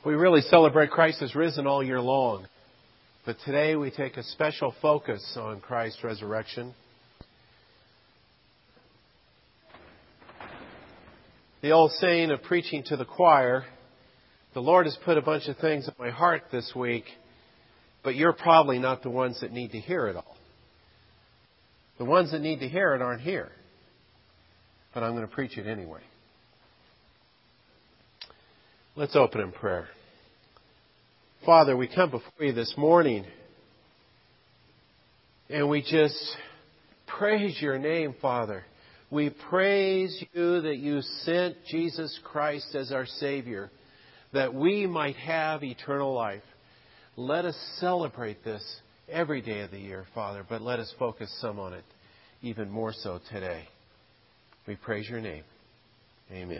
We really celebrate Christ as risen all year long. But today we take a special focus on Christ's resurrection. The old saying of preaching to the choir, the Lord has put a bunch of things in my heart this week, but you're probably not the ones that need to hear it all. The ones that need to hear it aren't here. But I'm going to preach it anyway. Let's open in prayer. Father, we come before you this morning and we just praise your name, Father. We praise you that you sent Jesus Christ as our Savior, that we might have eternal life. Let us celebrate this every day of the year, Father, but let us focus some on it, even more so today. We praise your name. Amen.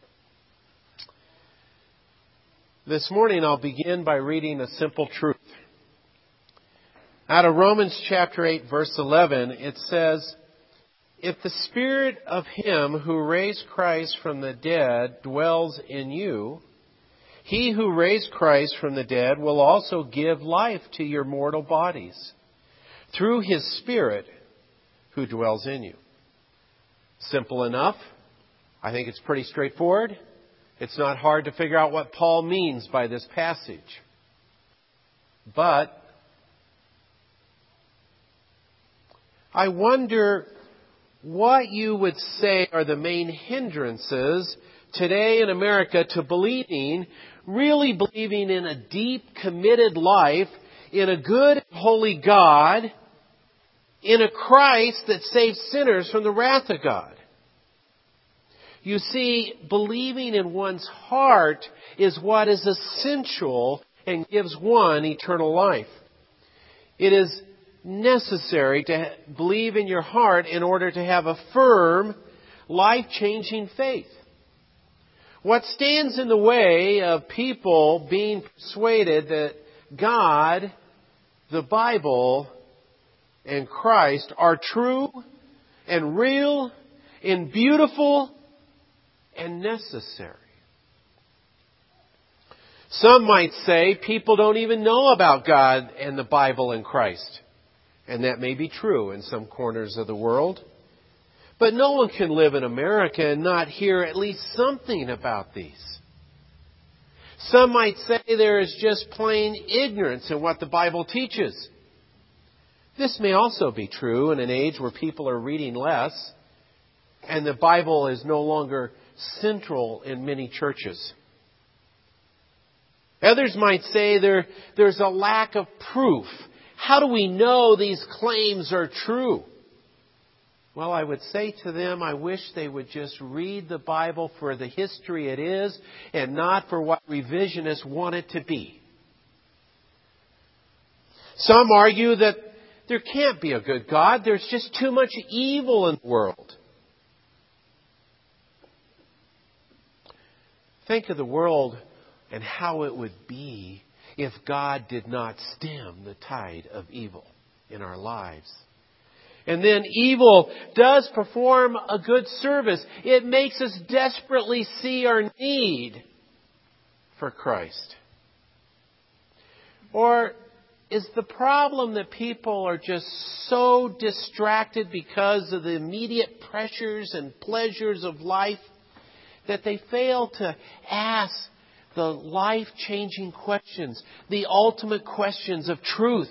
This morning I'll begin by reading a simple truth. Out of Romans chapter 8, verse 11, it says, "If the Spirit of Him who raised Christ from the dead dwells in you, He who raised Christ from the dead will also give life to your mortal bodies through His Spirit who dwells in you." Simple enough. I think it's pretty straightforward. It's not hard to figure out what Paul means by this passage. But I wonder what you would say are the main hindrances today in America to really believing in a deep, committed life, in a good, holy God, in a Christ that saves sinners from the wrath of God. You see, believing in one's heart is what is essential and gives one eternal life. It is necessary to believe in your heart in order to have a firm, life-changing faith. What stands in the way of people being persuaded that God, the Bible, and Christ are true and real and beautiful and necessary? Some might say people don't even know about God and the Bible and Christ. And that may be true in some corners of the world. But no one can live in America and not hear at least something about these. Some might say there is just plain ignorance in what the Bible teaches. This may also be true in an age where people are reading less and the Bible is no longer central in many churches. Others might say there's a lack of proof. How do we know these claims are true? Well, I would say to them, I wish they would just read the Bible for the history it is and not for what revisionists want it to be. Some argue that there can't be a good God. There's just too much evil in the world. Think of the world and how it would be if God did not stem the tide of evil in our lives. And then evil does perform a good service. It makes us desperately see our need for Christ. Or is the problem that people are just so distracted because of the immediate pressures and pleasures of life that they fail to ask the life-changing questions, the ultimate questions of truth?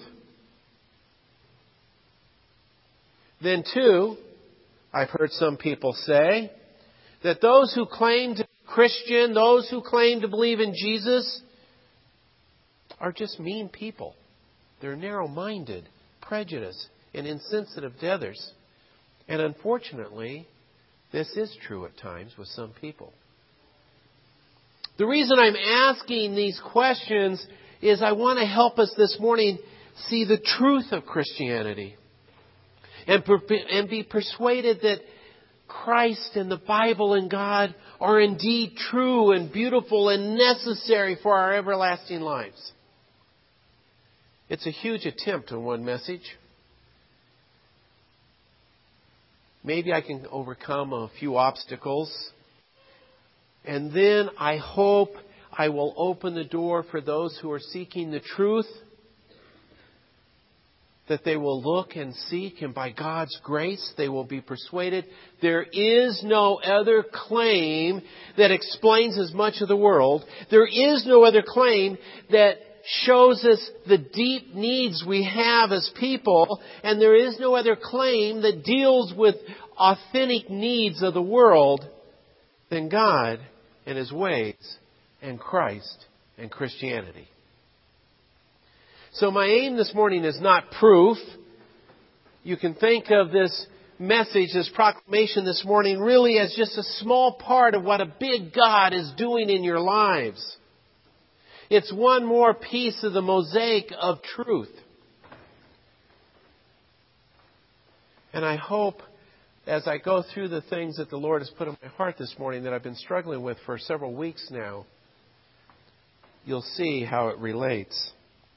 Then too, I've heard some people say that those who claim to be Christian, those who claim to believe in Jesus, are just mean people. They're narrow-minded, prejudiced, and insensitive to others. And unfortunately, this is true at times with some people. The reason I'm asking these questions is I want to help us this morning see the truth of Christianity and be persuaded that Christ and the Bible and God are indeed true and beautiful and necessary for our everlasting lives. It's a huge attempt in one message. Maybe I can overcome a few obstacles. And then I hope I will open the door for those who are seeking the truth, that they will look and seek, and by God's grace they will be persuaded. There is no other claim that explains as much of the world. There is no other claim that shows us the deep needs we have as people, and there is no other claim that deals with authentic needs of the world than God and His ways and Christ and Christianity. So my aim this morning is not proof. You can think of this message, this proclamation this morning, really as just a small part of what a big God is doing in your lives. It's one more piece of the mosaic of truth. And I hope as I go through the things that the Lord has put in my heart this morning that I've been struggling with for several weeks now, you'll see how it relates.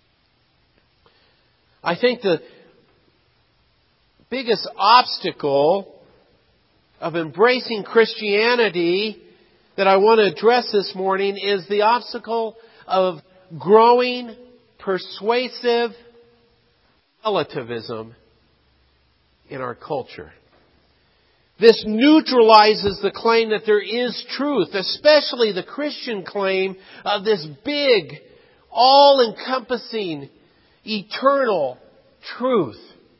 I think the biggest obstacle of embracing Christianity that I want to address this morning is the obstacle of growing persuasive relativism in our culture. This neutralizes the claim that there is truth, especially the Christian claim of this big, all-encompassing, eternal truth.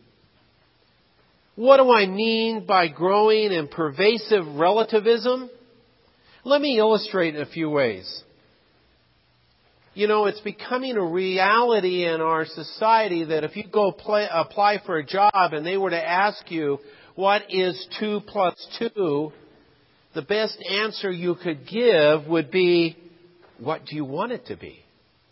What do I mean by growing and pervasive relativism? Let me illustrate in a few ways. You know, it's becoming a reality in our society that if you go apply for a job and they were to ask you, what is 2 + 2? The best answer you could give would be, what do you want it to be?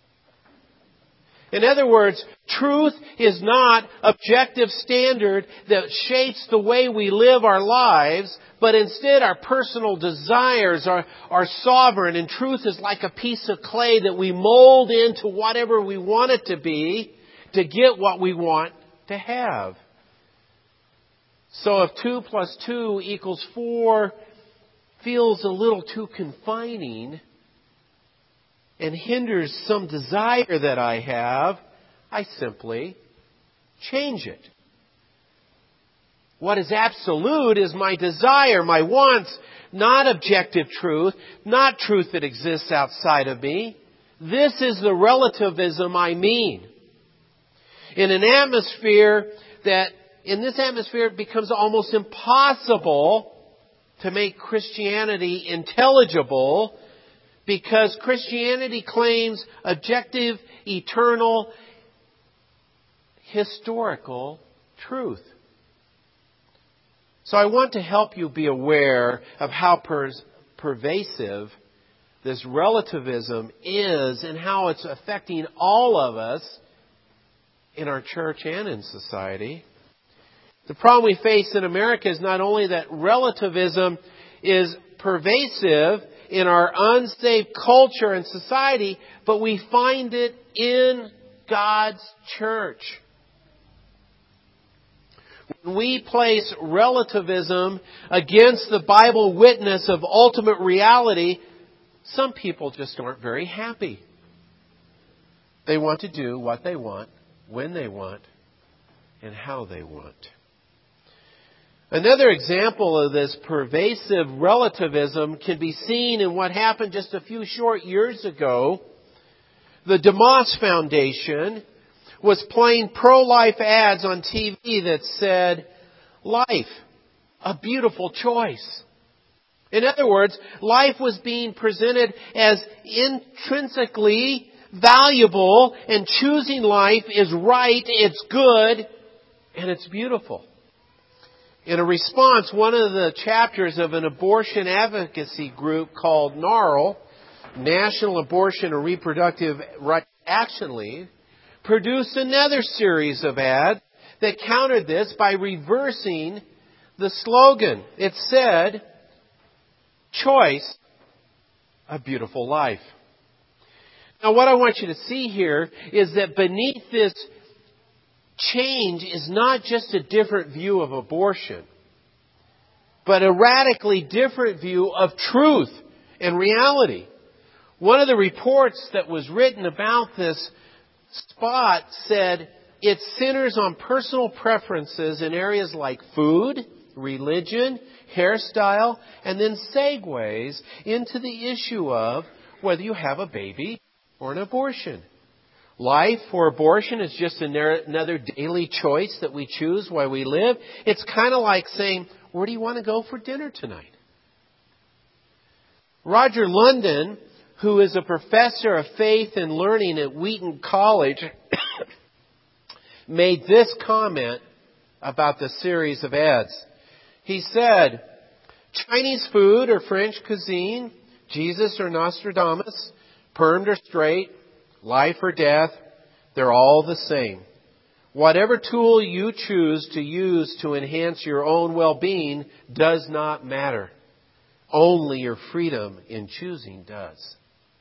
In other words, truth is not objective standard that shapes the way we live our lives, but instead our personal desires are sovereign, and truth is like a piece of clay that we mold into whatever we want it to be to get what we want to have. So if 2 + 2 = 4 feels a little too confining and hinders some desire that I have, I simply change it. What is absolute is my desire, my wants, not objective truth, not truth that exists outside of me. This is the relativism I mean. In this atmosphere, it becomes almost impossible to make Christianity intelligible, because Christianity claims objective, eternal, historical truth. So I want to help you be aware of how pervasive this relativism is and how it's affecting all of us in our church and in society. The problem we face in America is not only that relativism is pervasive in our unsaved culture and society, but we find it in God's church. When we place relativism against the Bible witness of ultimate reality, some people just aren't very happy. They want to do what they want, when they want, and how they want. Another example of this pervasive relativism can be seen in what happened just a few short years ago. The DeMoss Foundation was playing pro-life ads on TV that said, "Life, a beautiful choice." In other words, life was being presented as intrinsically valuable, and choosing life is right, it's good, and it's beautiful. In a response, one of the chapters of an abortion advocacy group called NARAL, National Abortion and Reproductive Rights Action League, produced another series of ads that countered this by reversing the slogan. It said, "Choice, a beautiful life." Now, what I want you to see here is that beneath this change is not just a different view of abortion, but a radically different view of truth and reality. One of the reports that was written about this spot said it centers on personal preferences in areas like food, religion, hairstyle, and then segues into the issue of whether you have a baby or an abortion. Life or abortion is just another daily choice that we choose while we live. It's kind of like saying, where do you want to go for dinner tonight? Roger London, who is a professor of faith and learning at Wheaton College, made this comment about the series of ads. He said, Chinese food or French cuisine, Jesus or Nostradamus, permed or straight, life or death, they're all the same. Whatever tool you choose to use to enhance your own well-being does not matter. Only your freedom in choosing does.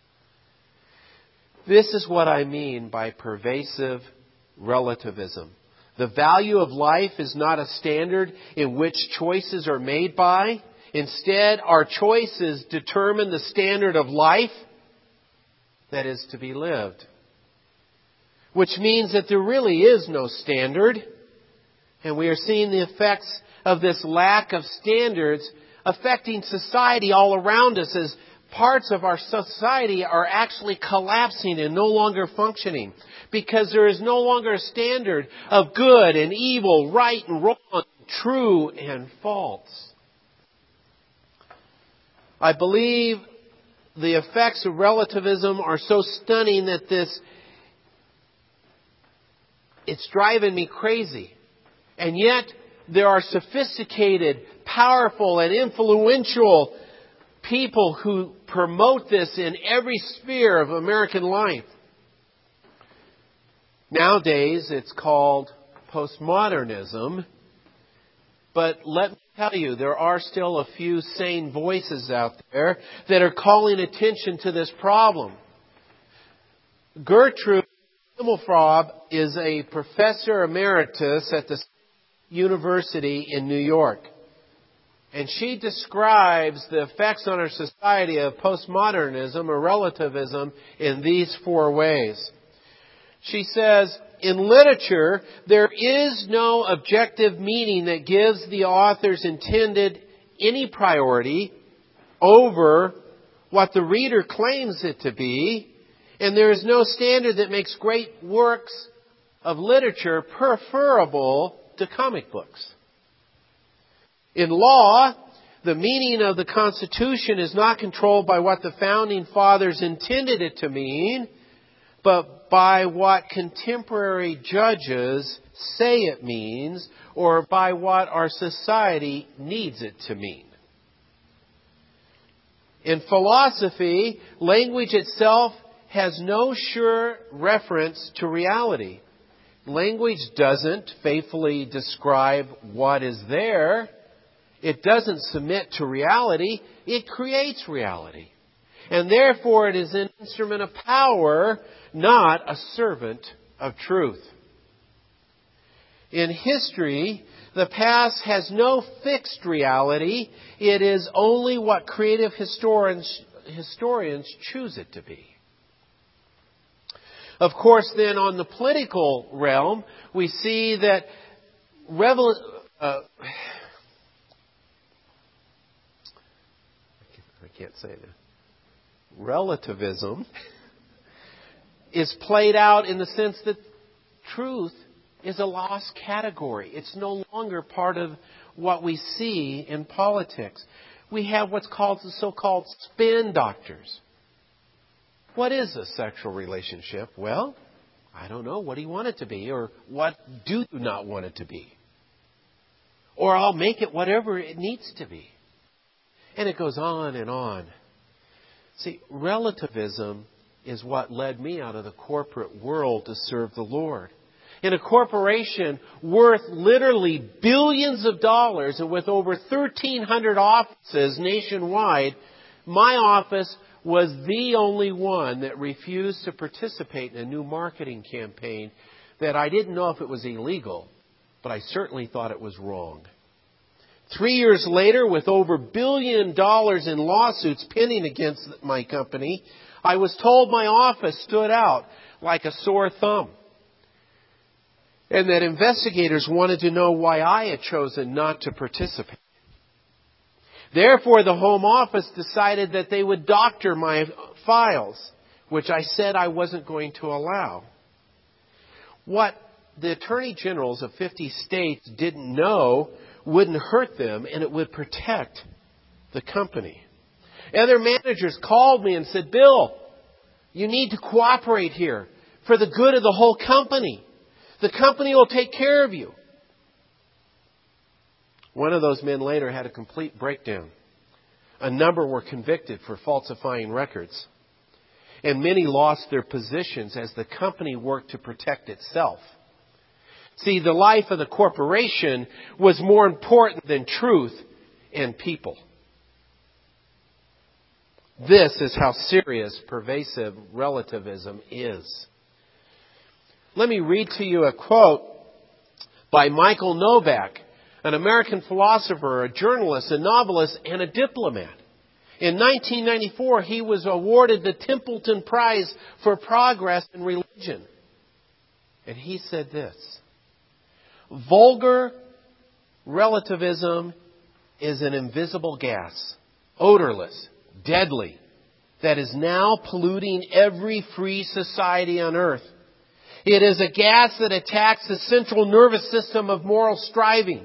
This is what I mean by pervasive relativism. The value of life is not a standard in which choices are made by. Instead, our choices determine the standard of life that is to be lived. Which means that there really is no standard. And we are seeing the effects of this lack of standards affecting society all around us as parts of our society are actually collapsing and no longer functioning. Because there is no longer a standard of good and evil, right and wrong, true and false. I believe the effects of relativism are so stunning that it's driving me crazy. And yet, there are sophisticated, powerful, and influential people who promote this in every sphere of American life. Nowadays, it's called postmodernism. But let me tell you, there are still a few sane voices out there that are calling attention to this problem. Gertrude Himmelfarb is a professor emeritus at the University in New York. And she describes the effects on our society of postmodernism or relativism in these 4 ways. She says, in literature, there is no objective meaning that gives the author's intended any priority over what the reader claims it to be, and there is no standard that makes great works of literature preferable to comic books. In law, the meaning of the Constitution is not controlled by what the Founding Fathers intended it to mean, but by what contemporary judges say it means, or by what our society needs it to mean. In philosophy, language itself has no sure reference to reality. Language doesn't faithfully describe what is there. It doesn't submit to reality. It creates reality. And therefore it is an instrument of power, not a servant of truth. In history, the past has no fixed reality. It is only what creative historians choose it to be. Of course, then, on the political realm, we see that I can't say that. Relativism is played out in the sense that truth is a lost category. It's no longer part of what we see in politics. We have what's called the so-called spin doctors. What is a sexual relationship? Well, I don't know. What do you want it to be? Or what do you not want it to be? Or I'll make it whatever it needs to be. And it goes on and on. See, relativism is what led me out of the corporate world to serve the Lord. In a corporation worth literally billions of dollars and with over 1,300 offices nationwide, my office was the only one that refused to participate in a new marketing campaign that I didn't know if it was illegal, but I certainly thought it was wrong. 3 years later, with over $1 billion in lawsuits pending against my company, I was told my office stood out like a sore thumb, and that investigators wanted to know why I had chosen not to participate. Therefore, the Home Office decided that they would doctor my files, which I said I wasn't going to allow. What the Attorney Generals of 50 states didn't know wouldn't hurt them, and it would protect the company. Other managers called me and said, Bill, you need to cooperate here for the good of the whole company. The company will take care of you. One of those men later had a complete breakdown. A number were convicted for falsifying records. And many lost their positions as the company worked to protect itself. See, the life of the corporation was more important than truth and people. This is how serious pervasive relativism is. Let me read to you a quote by Michael Novak, an American philosopher, a journalist, a novelist, and a diplomat. In 1994, he was awarded the Templeton Prize for Progress in Religion. And he said this: vulgar relativism is an invisible gas, odorless, deadly, that is now polluting every free society on earth. It is a gas that attacks the central nervous system of moral striving.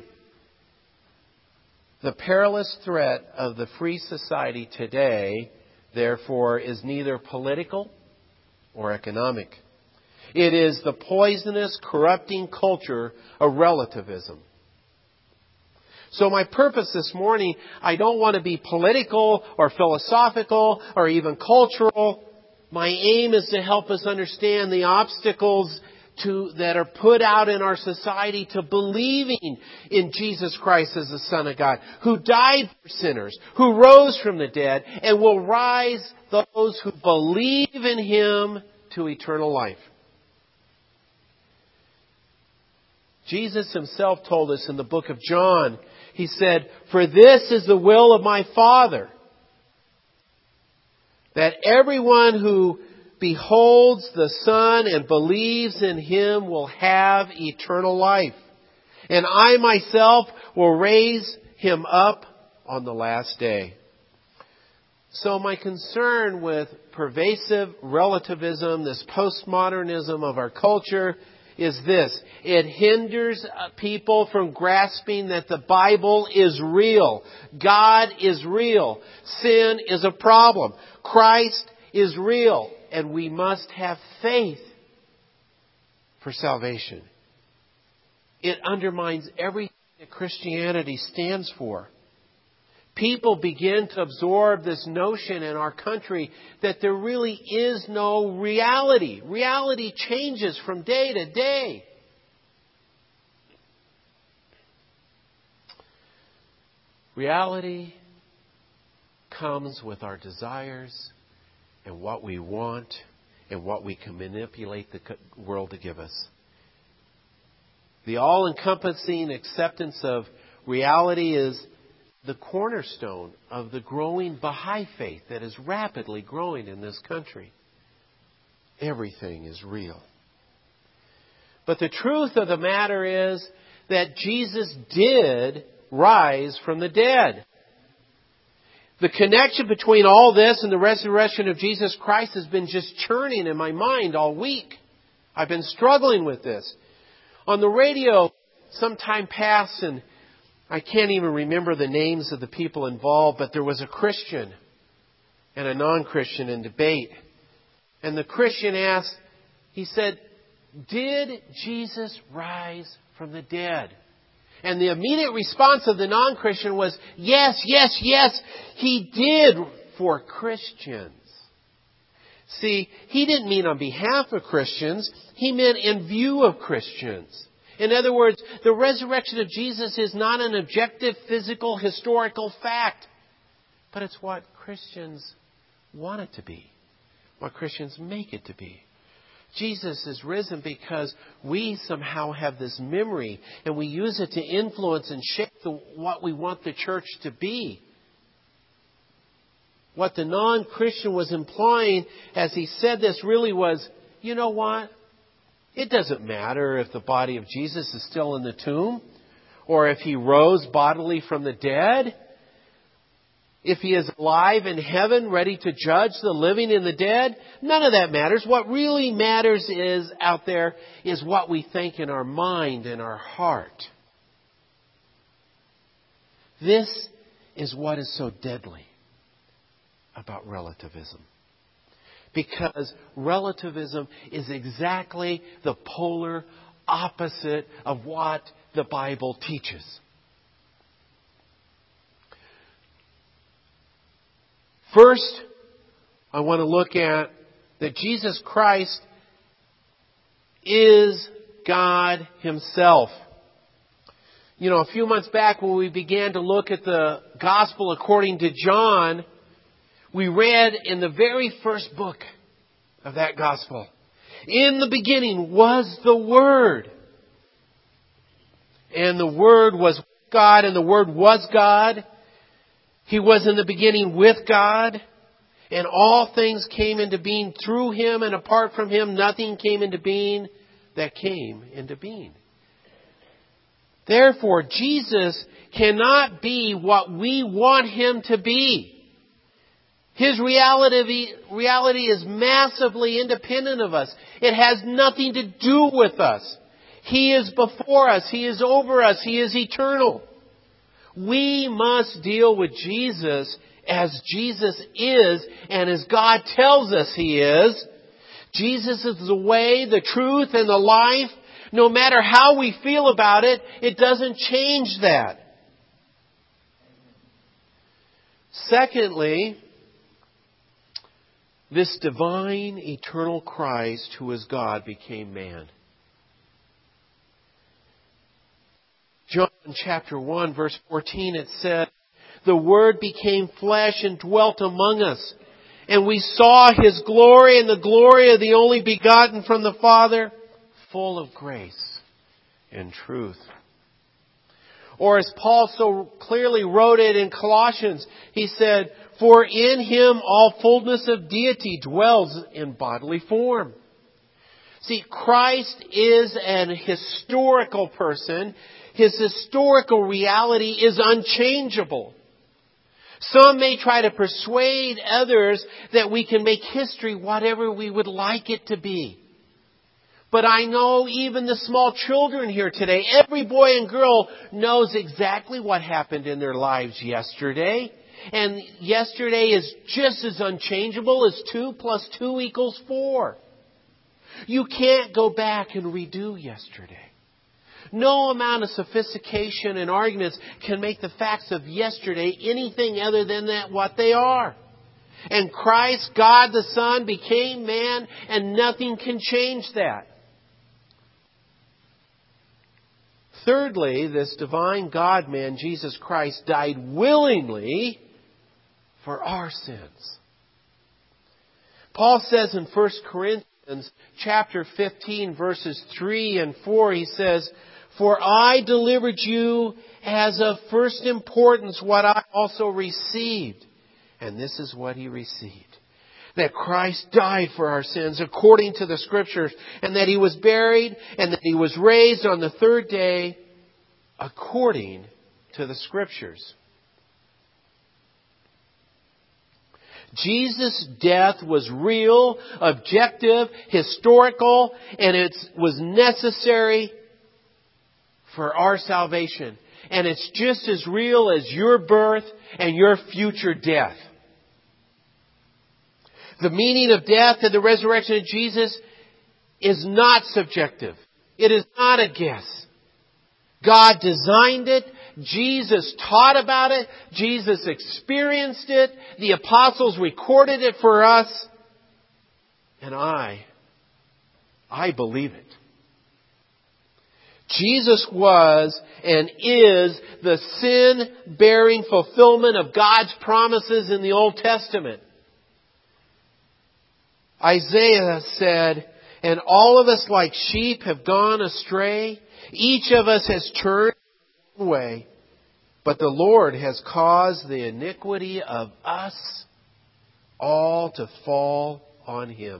The perilous threat of the free society today, therefore, is neither political or economic. It is the poisonous, corrupting culture of relativism. So my purpose this morning, I don't want to be political or philosophical or even cultural. My aim is to help us understand the obstacles that are put out in our society to believing in Jesus Christ as the Son of God, who died for sinners, who rose from the dead, and will rise those who believe in Him to eternal life. Jesus Himself told us in the book of John, He said, "For this is the will of my Father, that everyone who beholds the Son and believes in Him will have eternal life. And I myself will raise Him up on the last day." So my concern with pervasive relativism, this postmodernism of our culture, is this: it hinders people from grasping that the Bible is real. God is real. Sin is a problem. Christ is real. And we must have faith for salvation. It undermines everything that Christianity stands for. People begin to absorb this notion in our country that there really is no reality. Reality changes from day to day. Reality comes with our desires and what we want and what we can manipulate the world to give us. The all-encompassing acceptance of reality is the cornerstone of the growing Baha'i faith that is rapidly growing in this country. Everything is real. But the truth of the matter is that Jesus did rise from the dead. The connection between all this and the resurrection of Jesus Christ has been just churning in my mind all week. I've been struggling with this. On the radio, some time passed, and I can't even remember the names of the people involved, but there was a Christian and a non-Christian in debate. And the Christian asked, he said, "Did Jesus rise from the dead?" And the immediate response of the non-Christian was, "Yes, yes, yes, He did for Christians." See, he didn't mean on behalf of Christians. He meant in view of Christians. In other words, the resurrection of Jesus is not an objective, physical, historical fact. But it's what Christians want it to be. What Christians make it to be. Jesus is risen because we somehow have this memory and we use it to influence and shape what we want the church to be. what the non-Christian was implying as he said this really was, you know what? It doesn't matter if the body of Jesus is still in the tomb, or if He rose bodily from the dead, if He is alive in heaven, ready to judge the living and the dead. None of that matters. What really matters is out there is what we think in our mind and our heart. This is what is so deadly about relativism. Because relativism is exactly the polar opposite of what the Bible teaches. First, I want to look at that Jesus Christ is God Himself. You know, a few months back when we began to look at the Gospel according to John, we read in the very first book of that Gospel, in the beginning was the Word. And the Word was God, and the Word was God. He was in the beginning with God. And all things came into being through Him, and apart from Him, nothing came into being that came into being. Therefore, Jesus cannot be what we want Him to be. His reality is massively independent of us. It has nothing to do with us. He is before us. He is over us. He is eternal. We must deal with Jesus as Jesus is and as God tells us He is. Jesus is the way, the truth, and the life. No matter how we feel about it, it doesn't change that. Secondly, this divine, eternal Christ, who is God, became man. John chapter 1, verse 14, it said, "The Word became flesh and dwelt among us. And we saw His glory and the glory of the only begotten from the Father, full of grace and truth." Or as Paul so clearly wrote it in Colossians, he said, "For in Him all fullness of deity dwells in bodily form." See, Christ is an historical person. His historical reality is unchangeable. Some may try to persuade others that we can make history whatever we would like it to be. But I know even the small children here today, every boy and girl knows exactly what happened in their lives yesterday. And yesterday is just as unchangeable as 2 + 2 = 4. You can't go back and redo yesterday. No amount of sophistication and arguments can make the facts of yesterday anything other than that what they are. And Christ, God the Son, became man, and nothing can change that. Thirdly, this divine God-man, Jesus Christ, died willingly for our sins. Paul says in 1 Corinthians chapter 15, verses 3 and 4, he says, "For I delivered you as of first importance what I also received." And this is what he received. That Christ died for our sins according to the Scriptures, and that He was buried, and that He was raised on the third day according to the Scriptures. Jesus' death was real, objective, historical, and it was necessary for our salvation. And it's just as real as your birth and your future death. The meaning of death and the resurrection of Jesus is not subjective. It is not a guess. God designed it. Jesus taught about it. Jesus experienced it. The apostles recorded it for us. And I believe it. Jesus was and is the sin-bearing fulfillment of God's promises in the Old Testament. Isaiah said, "And all of us like sheep have gone astray. Each of us has turned away. But the Lord has caused the iniquity of us all to fall on Him.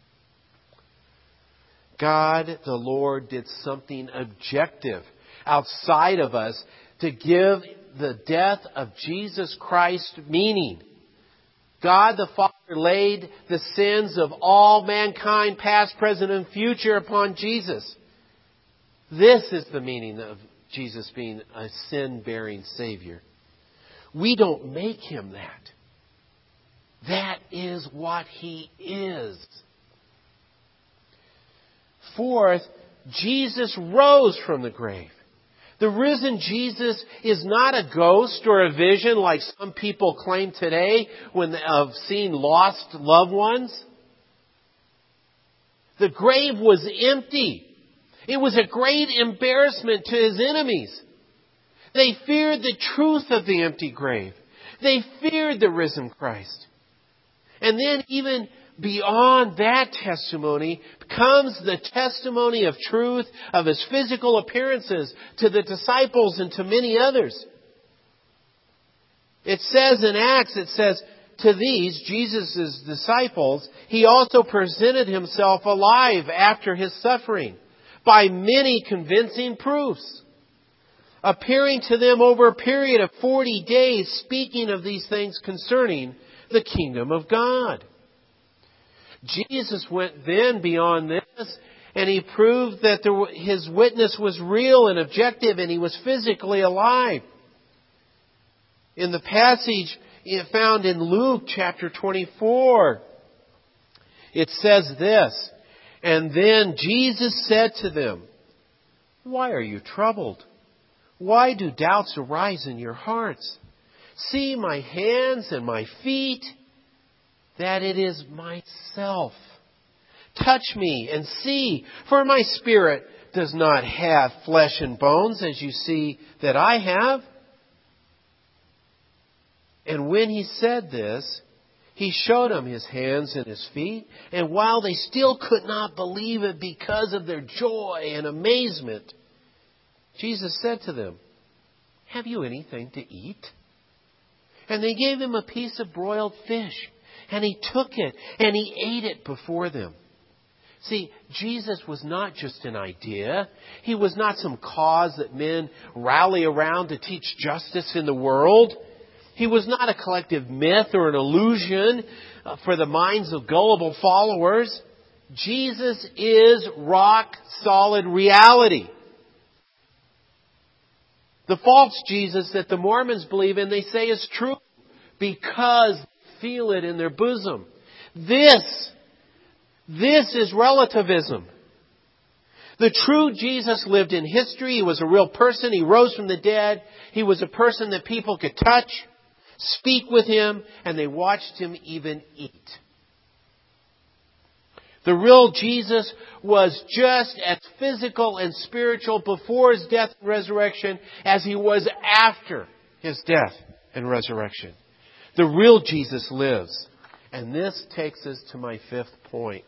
God, the Lord, did something objective outside of us to give the death of Jesus Christ meaning. God the Father laid the sins of all mankind, past, present, and future, upon Jesus. This is the meaning of Jesus being a sin-bearing Savior. We don't make Him that. That is what He is. Fourth, Jesus rose from the grave. The risen Jesus is not a ghost or a vision like some people claim today of seeing lost loved ones. The grave was empty. It was a great embarrassment to His enemies. They feared the truth of the empty grave. They feared the risen Christ. And then even beyond that testimony comes the testimony of truth of His physical appearances to the disciples and to many others. It says in Acts, to these, Jesus' disciples, He also presented Himself alive after His suffering by many convincing proofs, appearing to them over a period of 40 days, speaking of these things concerning the kingdom of God. Jesus went then beyond this, and He proved that His witness was real and objective, and He was physically alive. In the passage found in Luke chapter 24, it says this, "And then Jesus said to them, 'Why are you troubled? Why do doubts arise in your hearts? See my hands and my feet, that it is myself. Touch me and see, for my spirit does not have flesh and bones, as you see that I have.' And when He said this, He showed them His hands and His feet. And while they still could not believe it because of their joy and amazement, Jesus said to them, 'Have you anything to eat?' And they gave Him a piece of broiled fish. And He took it and He ate it before them." See, Jesus was not just an idea. He was not some cause that men rally around to teach justice in the world. He was not a collective myth or an illusion for the minds of gullible followers. Jesus is rock-solid reality. The false Jesus that the Mormons believe in, they say is true because they feel it in their bosom. This is relativism. The true Jesus lived in history. He was a real person. He rose from the dead. He was a person that people could touch, speak with Him, and they watched Him even eat. The real Jesus was just as physical and spiritual before His death and resurrection as He was after His death and resurrection. The real Jesus lives. And this takes us to my fifth point.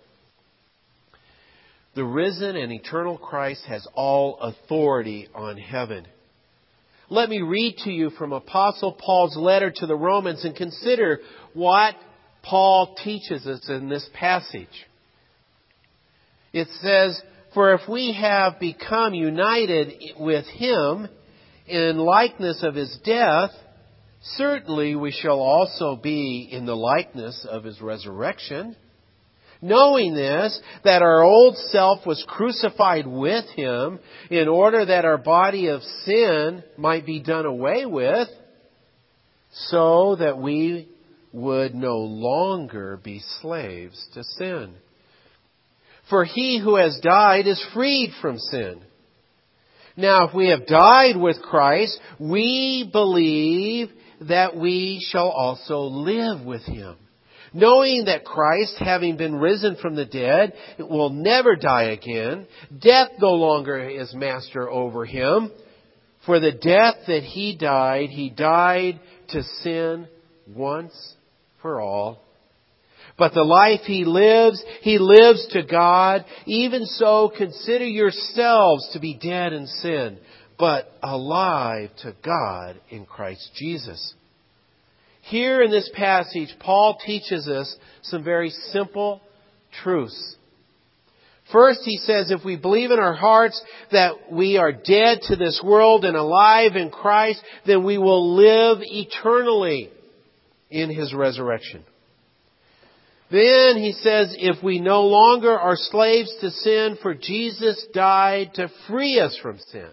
The risen and eternal Christ has all authority on heaven. Let me read to you from Apostle Paul's letter to the Romans and consider what Paul teaches us in this passage. It says, "For if we have become united with Him in likeness of His death, certainly we shall also be in the likeness of His resurrection. Knowing this, that our old self was crucified with Him in order that our body of sin might be done away with, so that we would no longer be slaves to sin. For he who has died is freed from sin. Now, if we have died with Christ, we believe that we shall also live with Him. Knowing that Christ, having been risen from the dead, will never die again. Death no longer is master over Him. For the death that He died to sin once for all. But the life He lives to God. Even so, consider yourselves to be dead in sin, but alive to God in Christ Jesus. Here in this passage, Paul teaches us some very simple truths. First, he says if we believe in our hearts that we are dead to this world and alive in Christ, then we will live eternally in His resurrection. Then he says if we no longer are slaves to sin, for Jesus died to free us from sin.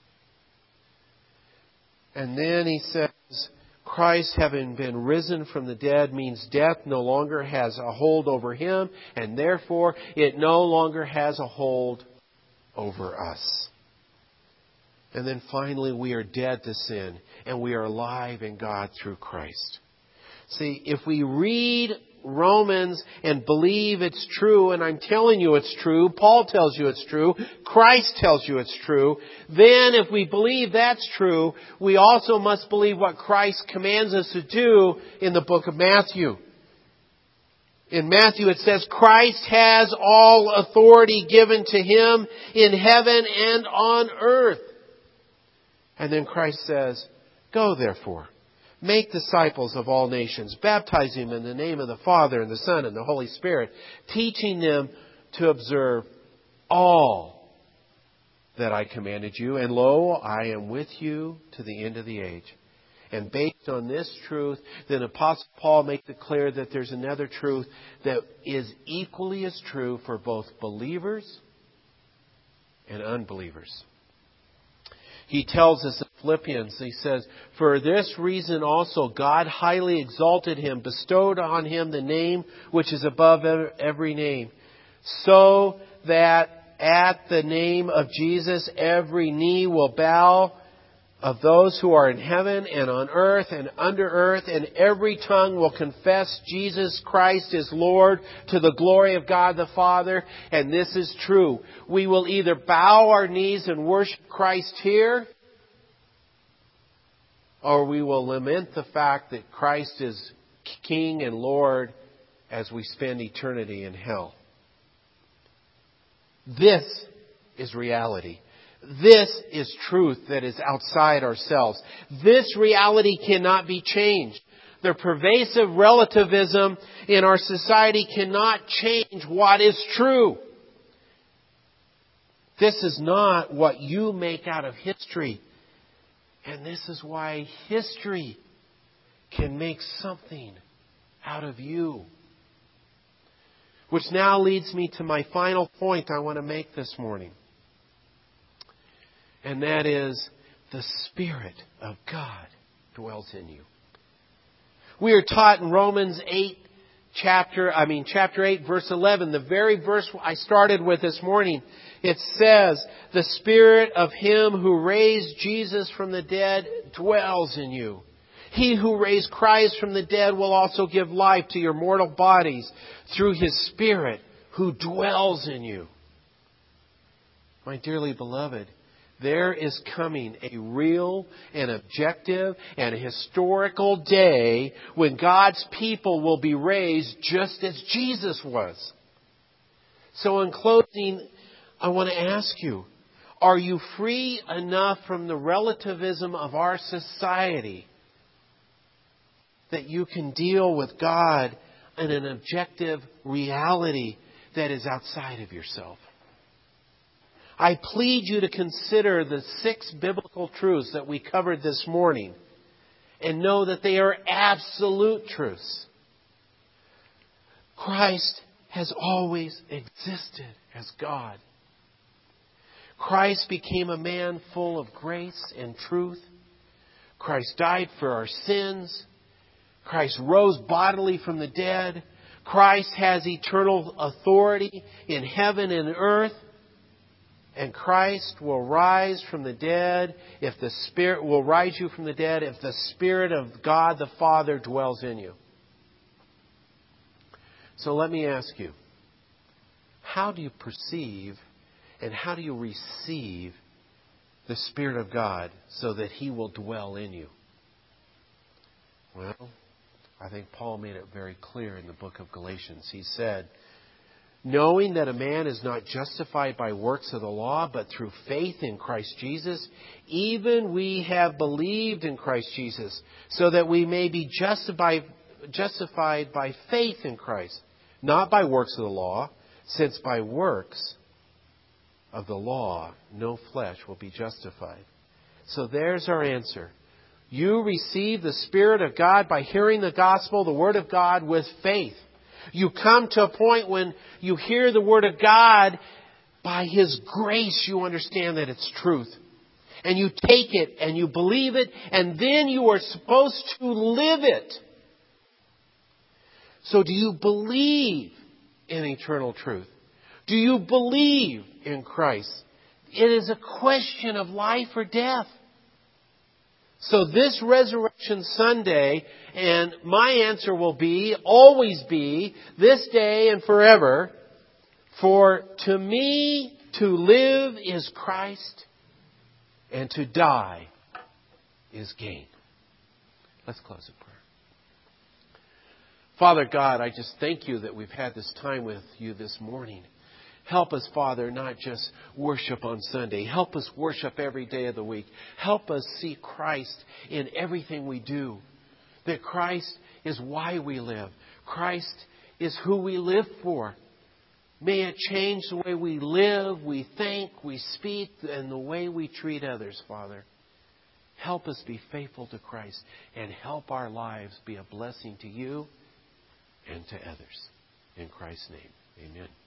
And then he says Christ, having been risen from the dead, means death no longer has a hold over Him, and therefore it no longer has a hold over us. And then finally, we are dead to sin, and we are alive in God through Christ. See, if we read Romans and believe it's true, and I'm telling you it's true, Paul tells you it's true, Christ tells you it's true, then if we believe that's true, we also must believe what Christ commands us to do in the book of Matthew. In Matthew it says, Christ has all authority given to Him in heaven and on earth. And then Christ says, go therefore. Make disciples of all nations, baptizing them in the name of the Father and the Son and the Holy Spirit, teaching them to observe all that I commanded you. And lo, I am with you to the end of the age. And based on this truth, then Apostle Paul makes it clear that there's another truth that is equally as true for both believers and unbelievers. He tells us in Philippians, he says, for this reason also God highly exalted Him, bestowed on Him the name which is above every name, so that at the name of Jesus every knee will bow, of those who are in heaven and on earth and under earth, and every tongue will confess Jesus Christ is Lord, to the glory of God the Father. And this is true. We will either bow our knees and worship Christ here, or we will lament the fact that Christ is King and Lord as we spend eternity in hell. This is reality. This is truth that is outside ourselves. This reality cannot be changed. The pervasive relativism in our society cannot change what is true. This is not what you make out of history. And this is why history can make something out of you. Which now leads me to my final point I want to make this morning. And that is, the Spirit of God dwells in you. We are taught in Romans chapter 8, verse 11, the very verse I started with this morning. It says, the Spirit of Him who raised Jesus from the dead dwells in you. He who raised Christ from the dead will also give life to your mortal bodies through His Spirit who dwells in you. My dearly beloved, there is coming a real and objective and historical day when God's people will be raised just as Jesus was. So in closing, I want to ask you, are you free enough from the relativism of our society that you can deal with God in an objective reality that is outside of yourself? I plead you to consider the 6 biblical truths that we covered this morning and know that they are absolute truths. Christ has always existed as God. Christ became a man full of grace and truth. Christ died for our sins. Christ rose bodily from the dead. Christ has eternal authority in heaven and earth. And Christ will rise from the dead if the Spirit will rise you from the dead if the Spirit of God the Father dwells in you. So let me ask you, how do you perceive and how do you receive the Spirit of God so that He will dwell in you? Well, I think Paul made it very clear in the book of Galatians. He said, knowing that a man is not justified by works of the law, but through faith in Christ Jesus, even we have believed in Christ Jesus, so that we may be justified by faith in Christ, not by works of the law, since by works of the law no flesh will be justified. So there's our answer. You receive the Spirit of God by hearing the gospel, the Word of God, with faith. You come to a point when you hear the Word of God, by His grace you understand that it's truth. And you take it and you believe it, and then you are supposed to live it. So do you believe in eternal truth? Do you believe in Christ? It is a question of life or death. So this Resurrection Sunday, and my answer will be, always be, this day and forever, for to me to live is Christ, and to die is gain. Let's close in prayer. Father God, I just thank You that we've had this time with You this morning. Help us, Father, not just worship on Sunday. Help us worship every day of the week. Help us see Christ in everything we do. That Christ is why we live. Christ is who we live for. May it change the way we live, we think, we speak, and the way we treat others, Father. Help us be faithful to Christ and help our lives be a blessing to You and to others. In Christ's name, amen.